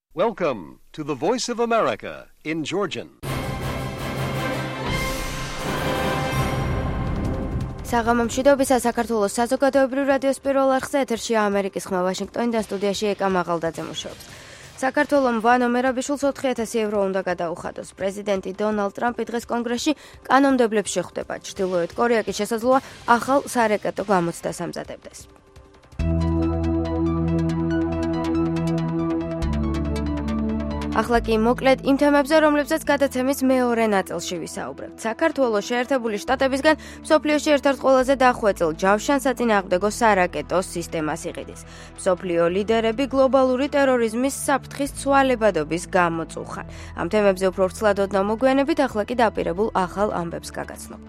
Welcome to the Voice of America in Georgian. საღამომშვიდობისა საქართველოს საზოგადოებრივ რადიოს პირველ არხზე ეთერშია ამერიკის ხმა ვაშინგტონიდან სტუდიაში ეკა მაღალდაძე მუშაობს. საქართველომ ვანო მერაბიშვილს 4,000 евро უნდა გადაუხადოს. პრეზიდენტი დონალდ ტრამპი დღეს კონგრესში კანონმდებლებს შეხვდება. ჩრდილოეთ კორეა კი შესაძლოა ახალ სარაკეტო გამოცდას ამზადებდეს. ახლა კი მოკლედ იმ თემებზე, რომლებზეც გადაცემის მეორე ნაწილში ვისაუბრებთ. საქართველოს შეერთებული შტატებისგან მსოფლიოში ერთ-ერთ ყველაზე დახვეწილ ჯავშანსაწინააღმდეგო სარაკეტო სისტემას იყიდის. მსოფლიო ლიდერები გლობალური ტერორიზმის საფრთხის ცვალებადობის გამოწუხან. ამ თემებზე უფრო ვრცლად ოდნავ მოგვიანებით, ახლა კი დაპირებულ ახალ ამბებს გაგაცნობთ.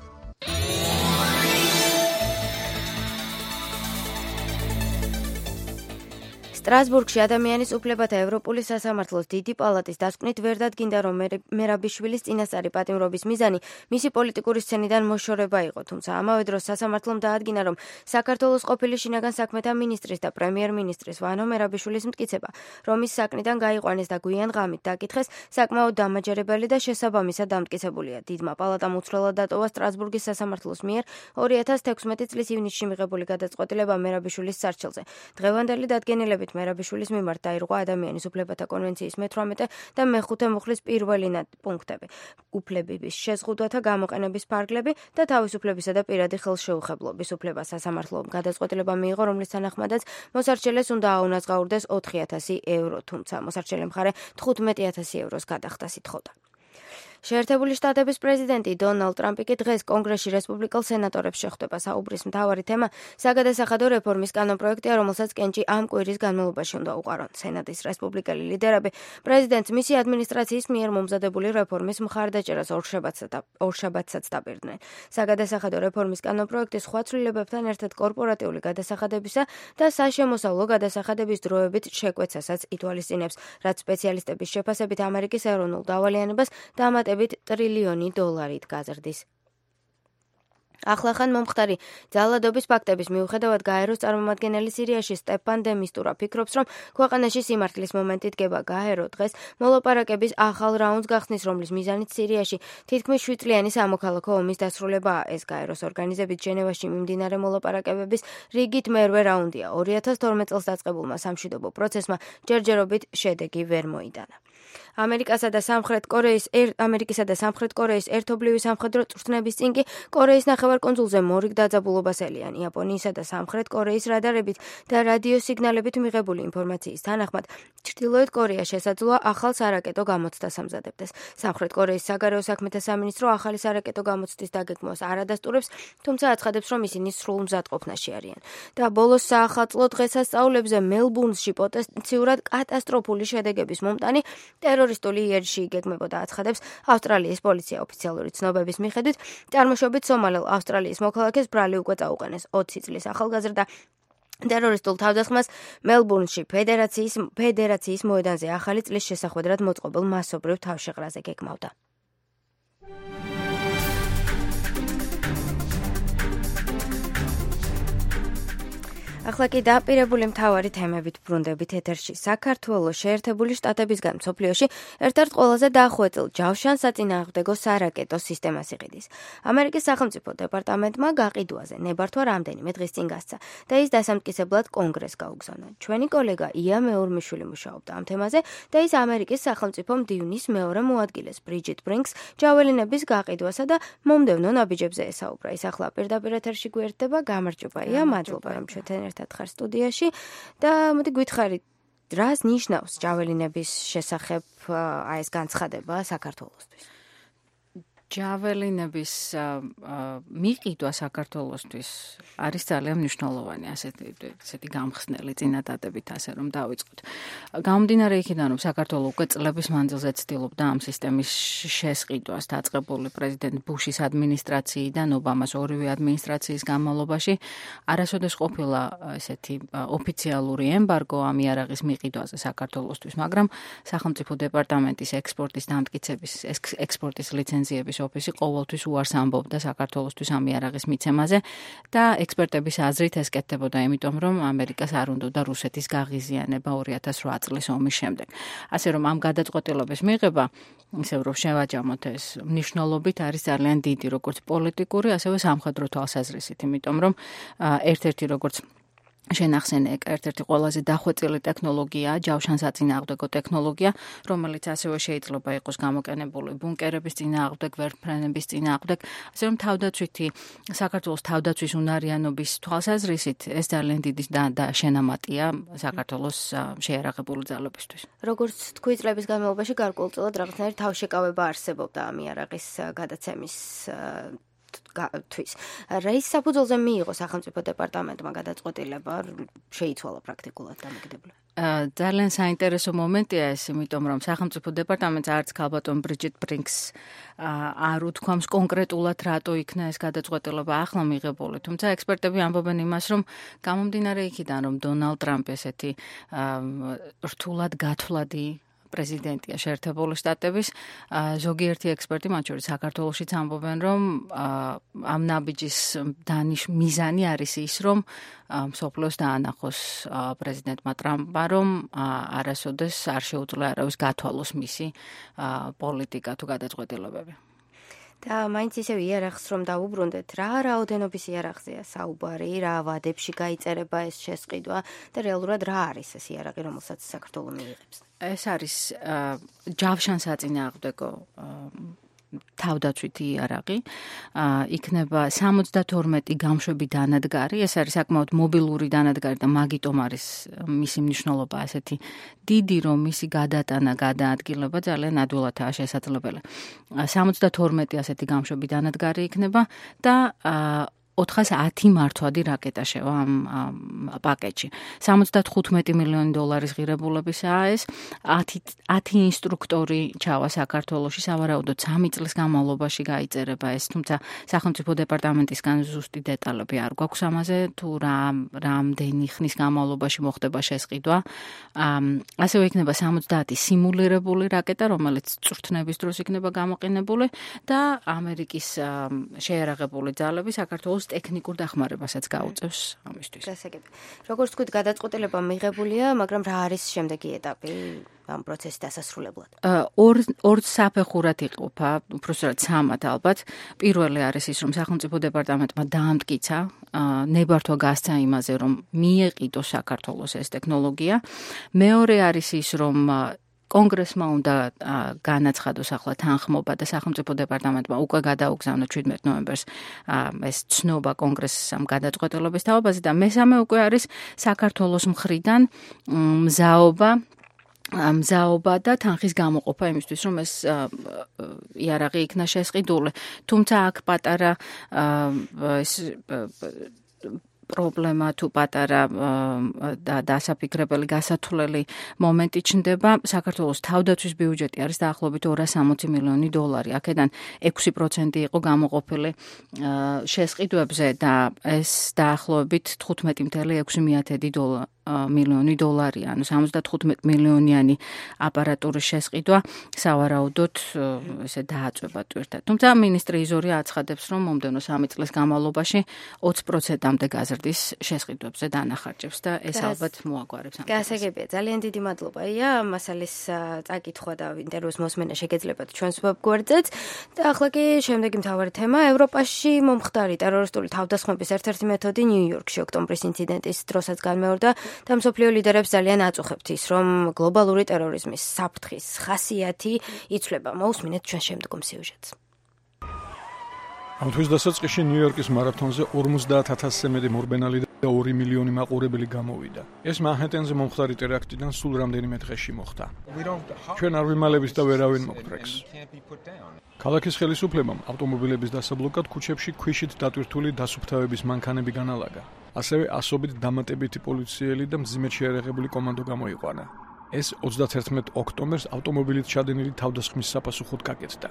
სტრასბურგში ადამიანის უფლებათა ევროპული სასამართლოს დიდი პალატის დასკვნით ვერ დადგინდა, რომ მერაბიშვილის წინასწარი პატიმრობის მიზანი მისი პოლიტიკური სცენიდან მოშორება იყო, თუმცა ამავე დროს სასამართლომ დაადგინა, რომ საქართველოს ყოფილი შინაგან საქმეთა მინისტრის და პრემიერ-მინისტრის ვანო მერაბიშვილის მტკიცება, რომ ის საკნიდან გაიყვანეს და გვიან ღამით დაკითხეს, საკმაოდ დამაჯერებელი და შესაბამისად დამტკიცებულია. დიდმა პალატამ უცვლელად დატოვა სტრასბურგის სასამართლოს მიერ 2016 წლის ივნისში მიღებული გადაწყვეტილება მერაბიშვილის სარჩელზე. დღევანდელი დადგენილებით მერაბიშვილის მიმართ დაირღვა ადამიანის უფლებათა კონვენციის მე-18 და მე-5 მუხლის პირველი პუნქტები, უფლებების შეზღუდვათა გამოყენების ფარგლები და თავისუფლებისა და პირადი ხელშეუხებლობის უფლება. სასამართლომ გადაწყვეტილება მიიღო, რომლის თანახმადაც მოსარჩელეს უნდა აუნაზღაურდეს 4,000 евро, თუმცა მოსარჩელე მხარე 15,000 ევროს გადახდას ითხოვდა. შეერთებული შტატების პრეზიდენტი დონალდ ტრამპი კი დღეს კონგრესში რესპუბლიკელ სენატორებს შეხვდება. საუბრის მთავარი თემა საგადასახადო რეფორმის კანონპროექტია, რომელსაც კენჭი ამ კვირის განმავლობაში უნდა უყარონ. სენატის რესპუბლიკელი ლიდერები პრეზიდენტს მისი ადმინისტრაციის მიერ მომზადებული რეფორმის მხარდაჭერას ორშაბათსაც დაპირდნენ. საგადასახადო რეფორმის კანონპროექტი სხვა ცვლილებებთან ერთად კორპორატიული გადასახადებისა და საშემოსავლო გადასახადების დროებით შეკვეცასაც ითვალისწინებს, რაც სპეციალისტების შეფასებით ამერიკის ეროვნულ დავალიანებას დამატებით $1 ტრილიონი გაზრდის. ახლახან მომხდარი ძალადობის ფაქტების მიუხედავად გაეროს წარმომადგენელი სირიაში სტეფან დე მისტურა ფიქრობს, რომ ქვეყანაში სიმართლის მომენტი დგება. გაერო დღეს მოლაპარაკების ახალ რაუნდს გახსნის, რომლის მიზანიც სირიაში თითქმის 7 წლიანი სამოქალაქო ომის დასრულებაა. ეს გაეროს ორგანიზებით ჟენევაში მიმდინარე მოლაპარაკებების რიგით მერვე რაუნდია. 2012 წელს დაწყებულმა სამშვიდობო პროცესმა ჯერჯერობით შედეგი ვერ მოიტანა. ამერიკისა და სამხრეთ კორეის ერთობლივი სამხედრო წვრთნების წინ კი კორეის ნახევარკუნძულზე მორიგ დაძაბულობას ელიან. იაპონიისა და სამხრეთ კორეის რადარებით და რადიოსიგნალებით მიღებული ინფორმაციის თანახმად, ჩრდილოეთ კორეა შესაძლოა ახალ სარაკეტო გამოცდას ამზადებდეს. სამხრეთ კორეის საგარეო საქმეთა სამინისტრო ახალი სარაკეტო გამოცდის დაგეგმვას არ ადასტურებს, თუმცა აცხადებს, რომ ისინი სრულ მზადყოფნაში არიან. და ბოლოს საახალწლო დღესასწაულებზე მელბურნში პოტენციურად კატასტროფული შედეგების მომტანი ტერორისტული იერიში იგეგმებოდა, აცხადებს ავსტრალიის პოლიცია. ოფიციალური ცნობების მიხედვით, წარმოშობით სომალელ ავსტრალიის მოქალაქეს ბრალი უკვე წაუყენეს. 20 წლის ახალგაზრდა ტერორისტულ თავდასხმას მელბურნში ფედერაციის მოედანზე ახალი წლის შესახვედრად მოწყობილ მასობრივ თავშეყრაზე გეგმავდა. ახლა კი დაპირებული მთავარი თემებით ბრუნდებით ეთერში. საქართველოს შეერთებული შტატებისგან მსოფლიოში ერთ-ერთ ყველაზე დახვეწილ ჯავშანსაწინააღმდეგო სარაკეტო სისტემას იყიდის. ამერიკის სახელმწიფო დეპარტამენტმა გაყიდვაზე ნებართვა რამდენიმე დღის წინ გასცა და ის დასამტკიცებლად კონგრესს გაუგზავნა. ჩვენი კოლეგა ია მეურმიშვილი მუშაობდა ამ თემაზე და ის ამერიკის სახელმწიფო მდივნის მეორე მოადგილეს ბრიჯიტ ბრინკს ჯაველინების გაყიდვასა და მომდევნო ნაბიჯებზე ესაუბრა. ის ახლა პირდაპირ ეთერში გვერდება. გამარჯობა ია, მადლობა რომ ჩვენთან ერთად ხარ სტუდიაში და მოდი გითხარით, რას ნიშნავს ჯაველინების შესახებ ეს განცხადება საქართველოსთვის? ჯაველინების მიყიდვა საქართველოსთვის არის ძალიან მნიშვნელოვანი, ასეთი გამხსნელი წინადადებით, ასე რომ დავიწყოთ. გამომდინარე იქიდან, რომ საქართველო უკვე წლების მანძილზე ცდილობდა ამ სისტემის შესყიდვას, დაწყებული პრეზიდენტ ბუშის ადმინისტრაციიდან ობამას ორივე ადმინისტრაციის განმავლობაში, არასოდეს ყოფილა ესეთი ოფიციალური ემბარგო ამ იარაღის მიყიდვაზე საქართველოსთვის, მაგრამ სახელმწიფო დეპარტამენტის ექსპორტის დამტკიცების, ექსპორტის ლიცენზიების ოფისი ყოველთვის უარს ამბობდა საქართველოსთვის ამ იარაღის მიცემაზე და ექსპერტების აზრით ეს კეთდებოდა იმიტომ, რომ ამერიკას არ უნდოდა რუსეთის გაღიზიანება 2008 წლის ომის შემდეგ. ასე რომ ამ გადაწყვეტილების მიღება, ისევ რომ შევაჯამოთ ეს მნიშვნელობით არის ძალიან დიდი, როგორც პოლიტიკური, ასევე სამხედრო თვალსაზრისით, იმიტომ რომ ერთ-ერთი როგორც შენახსენე ერთ-ერთი ყველაზე დახვეწილი ტექნოლოგიაა ჯავშანსაწინააღმდეგო ტექნოლოგია, რომელიც ასევე შეიძლება იყოს გამოყენებული ბუნკერების წინააღმდეგ, ვერტმფრენების წინააღმდეგ, ასე რომ თავდაცვითი საქართველოს თავდაცვის უნარიანობის თვალსაზრისით ეს ძალიან დიდი და შენამატია საქართველოს შეიარაღებული ძალებისთვის. როგორც თქვი, წლების განმავლობაში გარკვეულწილად რაღაცნაირი თავშეკავება არსებობდა ამ იარაღის გადაცემის თვის. Რის საფუძველზე მიიღო სახელმწიფო დეპარტამენტმა გადაწყვეტილება, შეიცვალა პრაქტიკულად დამოკიდებული. ძალიან საინტერესო მომენტია ეს, იმიტომ რომ სახელმწიფო დეპარტამენტს არც ქალბატონ ბრიჯიტ ბრინკს არ უთქვამს კონკრეტულად რატო იქნა ეს გადაწყვეტილება ახლა მიღებული. თუმცა ექსპერტები ამბობენ იმას, რომ გამომდინარე იქიდან, რომ დონალდ ტრამპი ესეთი რთულად გათვლადი პრეზიდენტია შეერთებული შტატების, ზოგიერთი ექსპერტი, მათ შორის საქართველოშიც ამბობენ, რომ ამ ნაბიჯის მიზანი არის ის, რომ მსოფლიოს დაანახოს პრეზიდენტმა ტრამპმა, რომ არასოდეს არ შეუძლია არავის გათვალოს მისი პოლიტიკა თუ გადაწყვეტილებები. და მაინც ისევ იარაღს რომ დაუბრუნდეთ, რა რაოდენობის იარაღზეა საუბარი, რა ვადებში გაიწერება ეს შესყიდვა და რეალურად რა არის ეს იარაღი, რომელსაც საქართველო მიიღებს? ეს არის ჯავშანსაწინააღმდეგო თავდაცვითი იარაღი, იქნება 72 გამშვები დანადგარი, ეს არის საკმაოდ მობილური დანადგარი და მაგიტომ არის მისი მნიშვნელობა ასეთი დიდი, რომ მისი გადატანა, გადაადგილება ძალიან ადვილადაა შესაძლებელი. 72 ასეთი გამშვები დანადგარი იქნება და 410 მართვადი რაკეტა შევა ამ პაკეტში. 75 მილიონი დოლარის ღირებულებისაა ეს, 10 ინსტრუქტორი ჩავა საქართველოში, სავარაუდოდ 3 წლის განმავლობაში გაიწერება ეს, თუმცა სახელმწიფო დეპარტამენტისგან ზუსტი დეტალები არ გვაქვს ამაზე, თუ რამდენი ხნის განმავლობაში მოხდება შესყიდვა. ასევე იქნება 70 სიმულირებული რაკეტა, რომელიც წვრთნების დროს იქნება გამოყენებული და ამერიკის შეიარაღებული ძალები საქართველოს ტექნიკურ დახმარებასაც გაუწევს ამისთვის. გასაგები. როგორც თქვით, გადაწყვეტილება მიღებულია, მაგრამ რა არის შემდეგი ეტაპი ამ პროცესის დასასრულებლად? ორ საფეხურად იყოფა, უბრალოდ სამად ალბათ. პირველი არის ის, რომ სახელმწიფო დეპარტამენტმა დაამტკიცა, ნებართვა გასცა იმაზე, რომ მიეყიდოს საქართველოს ეს ტექნოლოგია. მეორე არის ის, რომ კონგრესმა უნდა განაცხადოს ახლა თანხმობა და სახელმწიფო დეპარტამენტმა უკვე გადაუგზავნა 17 ნოემბერს ეს ცნობა კონგრესს ამ გადაწყვეტილების თავაზე და მესამე უკვე არის საქართველოს მხრიდან მზაობა და თანხის გამოყოფა იმისთვის, რომ ეს იარაღი იქნა შესყიდული. თუმცა აქ პატარა პრობლემა თუ პატარა და დასაფიქრებელი გასათვლელი მომენტი ჩნდება. საქართველოს თავდაცვის ბიუჯეტი არის დაახლოებით 260 მილიონი დოლარი. აქედან 6% იყო გამოყოფილი შესყიდვებზე და ეს დაახლოებით 15.6 მილიონი დოლარია, ანუ 75 მილიონიანი აპარატურის შესყიდვა სავარაუდოდ ესე დააწვება ტვირთად. თუმცა მინისტრი იზორია აცხადებს, რომ მომდევნო 3 წლის განმავლობაში 20%-მდე გაზრდის შესყიდვებზე დანახარჯებს და ეს ალბათ მოაგვარებს ამ. გასაგებია, ძალიან დიდი მადლობა. ამ მასალის წაკითხვა და ინტერვიუს მოსმენა შეგეძლებათ ჩვენს ვებგვერდზეც. და ახლა კი შემდეგი მთავარი თემა, ევროპაში მომხდარი ტერორისტული თავდასხმების ერთ-ერთი მეთოდი ნიუ-იორკში ოქტომბრის ინციდენტის დროსაც განმეორდა და მსოფლიო ლიდერებს ძალიან აწუხებთ ის, რომ გლობალური ტერორიზმის საფრთხის ხასიათი იცვლება. მოусმინეთ ჩვენ შემდგომ სიუჟეტს. ამ თვის დასაწყისში ნიუ-იორკის მარათონზე 50,000-ზე მეტი მორბენალი და 2 მილიონი მაყურებელი გამოვიდა. ეს მანჰეტენზე მომხდარი ტერაქტიდან სულ რამდენიმე დღეში მოხდა. ჩვენ არ ვიმალებით და ვერავინ მოგდრეკს. ქალაქის ხელისუფლებამ ავტომობილების დასაბლოკად ქუჩებში ქვიშით დატვირთული დასუფთავების მანქანები განალაგა. ასევე ასობით დამატებითი პოლიციელი და მძიმედ შეიარაღებული კომანდო გამოიყვანა. ეს 31 ოქტომბერს ავტომობილით ჩადენილი თავდასხმის საპასუხოდ გაკეთდა.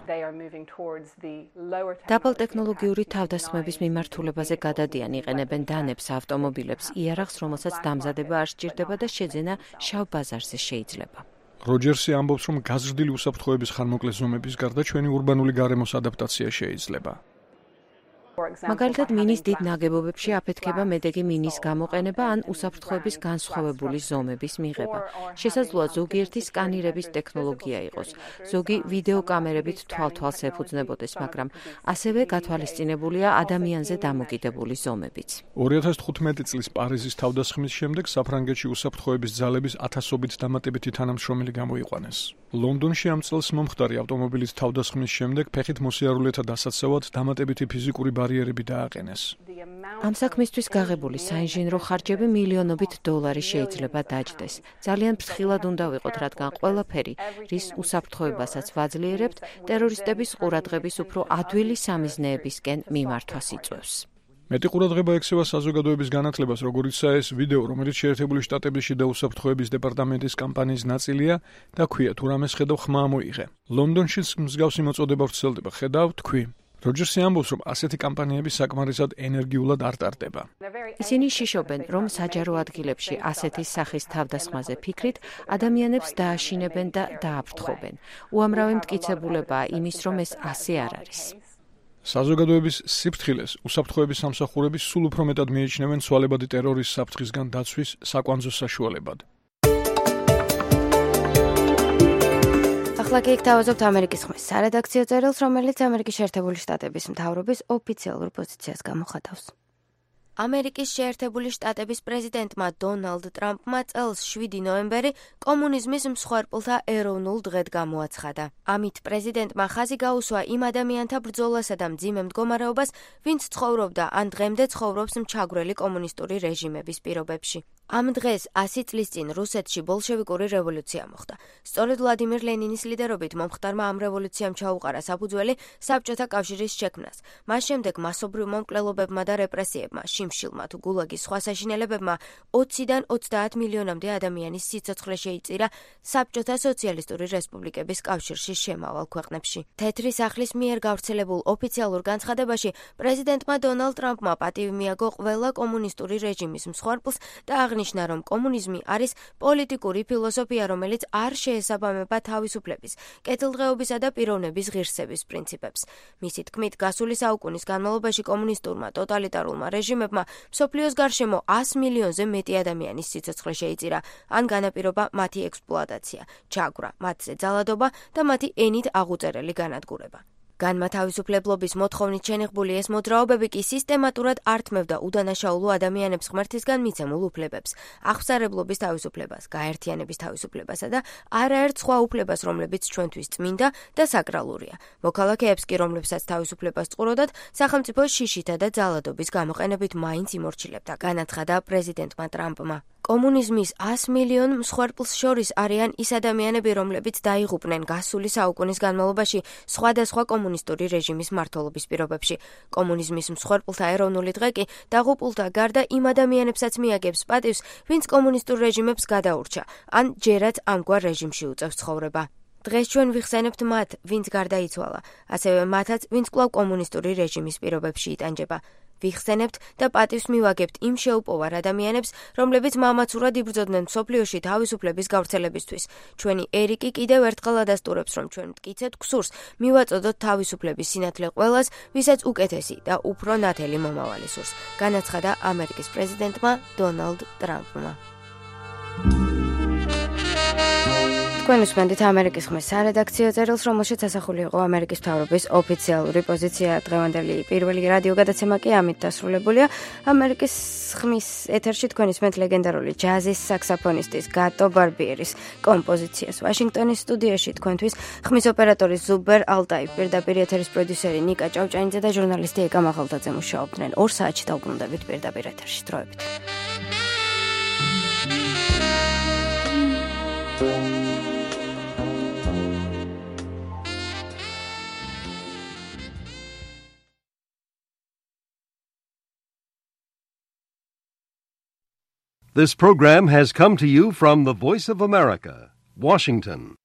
დაბალ ტექნოლოგიური თავდასხმების მიმართულებაზე გადადიან, იყენებენ დანებს ავტომობილებს, იარაღს, რომელსაც დამზადება არ სჭირდება და შეძენა შავ ბაზარზე შეიძლება. როჯერსი ამბობს, რომ გაზრდილი უსაფრთხოების ხანმოკლე ზომების გარდა ჩვენი ურბანული გარემოს ადაპტაცია შეიძლება. მაგალითად, მინის დიდ ნაგებობებში აფეთქება მედეგი მინის გამოყენება ან უსაფრთხოების განსხვავებული ზომების მიღება. შესაძლოა ზოგიერთი სკანირების ტექნოლოგია იყოს, ზოგი ვიდეოკამერებით თვალ-თვალს ეფუძნებოდეს, მაგრამ ასევე გათვალისწინებულია ადამიანზე დამოკიდებული ზომებიც. 2015 წლის პარიზის თავდასხმის შემდეგ საფრანგეთში უსაფრთხოების ძალების ათასობით დამატებითი თანამშრომელი გამოიყვანეს. ლონდონში ამ წელს მომხდარი ავტომობილის თავდასხმის შემდეგ ფეხით მოსიარულეთა დასაცავად დამატებითი ფიზიკური ბარიერები დააყენეს. ამ საქმისთვის გაღებული საინჟინრო ხარჯები მილიონობით დოლარი შეიძლება დაჯდეს. ძალიან ფრთხილად უნდა ვიყოთ, რადგან ყველაფერი, რის უსაფრთხოებასაც ვაძლიერებთ, ტერორისტების ყურადღების უფრო ადვილი სამიზნეებისკენ მიმართვას იწვევს. მეტი ყურადღება ექცევა საზოგადოების განათლებას, როგორიცაა ეს ვიდეო, რომელიც შეერთებული შტატების შიდა უსაფრთხოების დეპარტამენტის კამპანიის ნაწილია და ქვია თუ რამეს ხედავ ხმა მოიღე. ლონდონშიც მსგავსი მოწოდება ვრცელდება, ხედავ, თქვი. როჯერსი ამბობს, რომ ასეთი კამპანიები საკმარისად ენერგიულად არ ტარდება. ისინი შიშობენ, რომ საჯარო ადგილებში ასეთი სახის თავდასხმაზე ფიქრით ადამიანებს დააშინებენ და დააფრთხობენ. უამრავი მტკიცებულებაა იმის, რომ ეს ასე არ არის. საზოგადოების სიფრთხილეს უსაფრთხოების სამსახურები სულ უფრო მეტად მიიჩნევენ ცვალებადი ტერორის საფრთხისგან დაცვის საკვანძო საშუალებად. ახლა კი გთავაზობთ ამერიკის ხმის სარედაქციო წერილს, რომელიც ამერიკის შეერთებული შტატების მთავრობის ოფიციალურ პოზიციას გამოხატავს. ამერიკის შეერთებული შტატების პრეზიდენტმა დონალდ ტრამპმა წელს 7 ნოემბერი კომუნიზმის მსხვერპლთა ეროვნულ დღედ გამოაცხადა. ამით პრეზიდენტმა ხაზი გაუსვა იმ ადამიანთა ბრძოლასა და მძიმე მდგომარეობას, ვინც ცხოვრობდა ან დღემდე ცხოვრობს მჩაგვრელი კომუნისტური რეჟიმების პირობებში. ამ დღეს 100 წლის წინ რუსეთში ბოლშევიკური რევოლუცია მოხდა. სწორედ ვლადიმერ ლენინის ლიდერობით მომხდარმა ამ რევოლუციამ ჩაუყარა საფუძველი საბჭოთა კავშირის შექმნას. მას შემდეგ მასობრივ მომკვლელობებმა და რეპრესიებმა, შიმშილმა თუ გულაგის სხვა საშინელებებმა 20-დან 30 მილიონამდე ადამიანის სიცოცხლე შეიწირა საბჭოთა სოციალისტური რესპუბლიკების კავშირში შემავალ ქვეყნებში. თეთრი სახლის მიერ გავრცელებულ ოფიციალურ განცხადებაში პრეზიდენტმა დონალდ ტრამპმა პატივი მიაგო ყველა კომუნისტური რეჟიმის მსხვერპლს და აღნიშნა, რომ კომუნიზმი არის პოლიტიკური ფილოსოფია, რომელიც არ შეესაბამება თავისუფლების, კეთილდღეობისა და პიროვნების ღირსების პრინციპებს. მისი თქმით, გასული საუკუნის განმავლობაში კომუნისტურმა ტოტალიტარულმა რეჟიმებმა მსოფლიოს გარშემო 100 მილიონზე მეტი ადამიანის სიცოცხლე შეიწირა, ან განაპირობა მათი ექსპლუატაცია, ჩაგვრა, მათზე ძალადობა და მათი ენით აღუწერელი განადგურება. განმათავისუფლებლობის მოთხოვნით შენიღბული ეს მოძრაობები კი სისტემატურად ართმევდა უდანაშაულო ადამიანებს ღმერთისგან მიცემულ უფლებებს, აღსარებლობის თავისუფლებას, გაერთიანების თავისუფლებასა და არაერთ სხვა უფლებას, რომლებიც ჩვენთვის წმინდა და საკრალურია. მოქალაქეებს კი, რომლებსაც თავისუფლებას წყუროდათ, სახელმწიფო შიშითა და ძალადობის გამოყენებით მაინც იმორჩილებდა, განაცხადა პრეზიდენტმა ტრამპმა. კომუნიზმის 100 მილიონ მსხვერპლს შორის არიან ის ადამიანები, რომლებიც დაიღუპნენ გასული საუკუნის განმავლობაში სხვადასხვა კომუნისტური რეჟიმის მმართველობის პირობებში. კომუნიზმის მსხვერპლთა ეროვნული დღე კი დაღუპულთა გარდა იმ ადამიანებსაც მიაგებს პატივს, ვინც კომუნისტურ რეჟიმებს გადაურჩა, ან ჯერაც ამგვარ რეჟიმში უწევს ცხოვრება. დღეს ჩვენ ვიხსენებთ მათ, ვინც გარდაიცვალა, ასევე მათაც, ვინც კვლავ კომუნისტური რეჟიმის პირობებში იტანჯება. ვიხსენებთ და პატივს მივაგებთ იმ შეუპოვარ ადამიანებს, რომლებიც მამაცურად იბრძოდნენ მსოფლიოში თავისუფლების გავრცელებისთვის. ჩვენი ერიკი კიდევ ერთხელ ადასტურებს, რომ ჩვენ მტკიცეთ ქსურს მივაწოდოთ თავისუფლების სინათლე ყველას, ვისაც უკეთესი და უფრო ნათელი მომავალი სურს, განაცხადა ამერიკის პრეზიდენტმა დონალდ ტრამპმა. თქვენ უსმენთ ამერიკის ხმის სარედაქციო წერილს, რომელშიც ასახული იყო ამერიკის მთავრობის ოფიციალური პოზიცია. დღევანდელი პირველი რადიო გადაცემა კი ამით დასრულებულია. ამერიკის ხმის ეთერში თქვენ უსმენთ ლეგენდარული ჯაზის საქსაფონისტის გატო ბარბიერის კომპოზიციას. ვაშინგტონის სტუდიაში თქვენთვის ხმის ოპერატორი ზუბერ ალტაი, პირდაპირ ეთერის პროდიუსერი ნიკა ჭავჭანიძე და ჟურნალისტი ეკა მაღალდაძე მუშაობდნენ. 2 საათში დავბრუნდებით პირდაპირ ეთერში. დროებით. This program has come to you from the Voice of America, Washington.